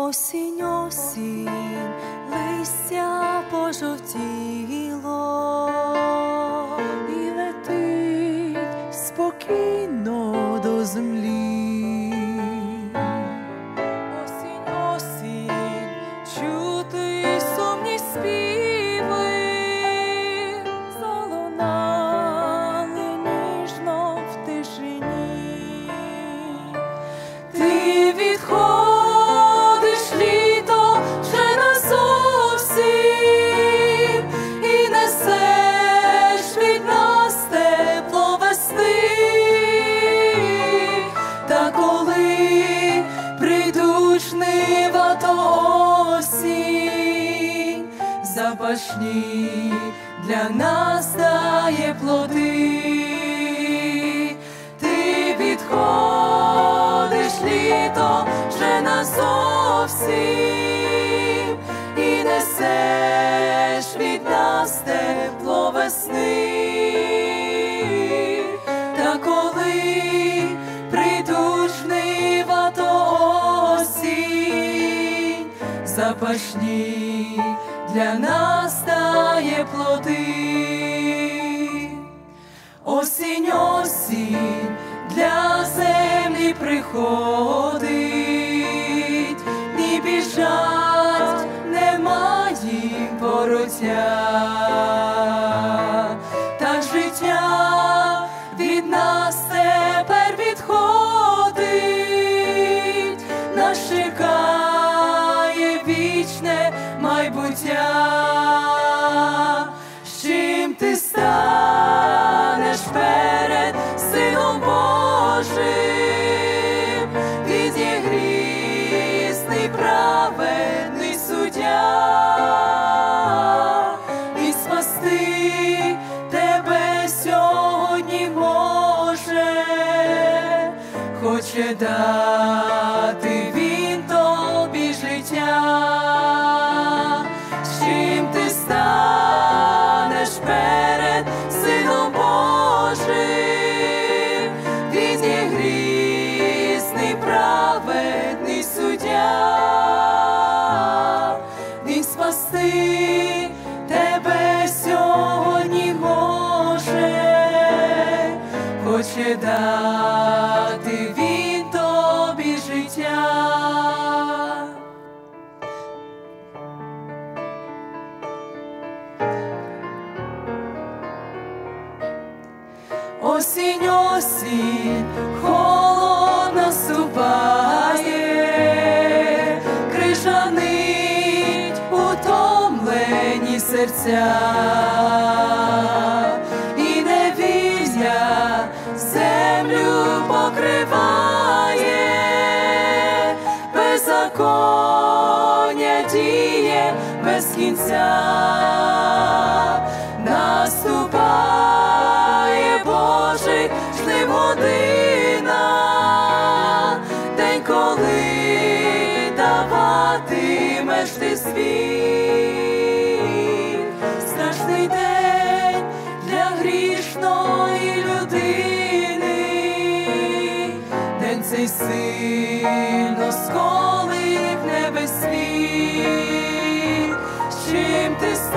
Осінь, осінь, листя пожовтіло і летить спокійно до землі. Осінь, осінь, чути сумні співи, залунали ніжно в тишині. Ти відходиш, літо, вже назовсім, і несеш від нас тепло весни. Та коли прийдуть жнива, то осінь запашні для нас дає плоди. Ти відходиш, літо, вже назовсім, і несеш від нас тепло весни. Та коли прийдуть жнива, то осінь запашні для нас дає плоди. Осінь, осінь, для землі приходить, ні біжать, нема їм пороття. Так життя від нас тепер відходить, нас чекає вічне майбуття. З чим ти станеш перед Сином Божим? Він є грізний, праведний суддя, і спасти тебе сьогодні може, хоче дати він тобі життя. З чим ти станеш перед Сином Божим? Він є грізний, праведний суддя, він спасти тебе сьогодні може, хоче дати він тобі життя. Осінь, осінь, холод наступає, крижанить утомлені серця, і невір'я землю покриває, беззаконня діє без кінця. Наступає Божий жнив година, день, коли даватимеш ти світ. Страшний день для грішної людини, день цей сильно сколив небес світ. З чим ти